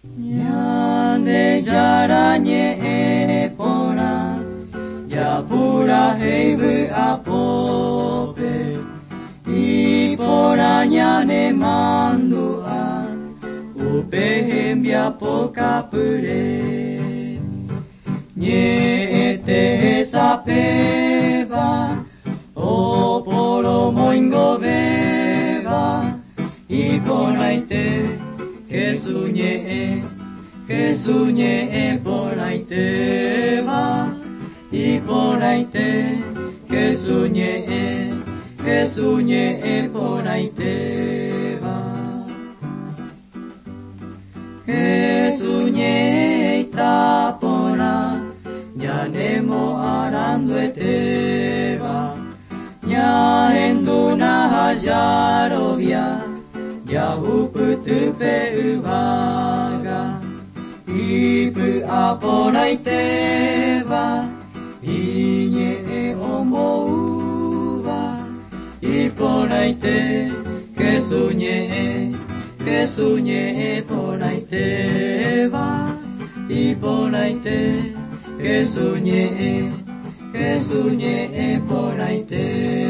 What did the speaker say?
Nyande jaranye epona, japura heibu apope, ipora nyane mandua, upehembia pokapure. Nye ete sapeva, oporo moingo veva, iponaite, kesunye ponaite va, iponaite, kesunye ponaite va. Kesunye itapona, nyanemo arando eteva, nyahenduna hajarovia, jahuputupe uvaga, ipu aponaiteva, inye omouva, iponaite, kesunye ponaiteva, iponaite, kesunye ponaiteva.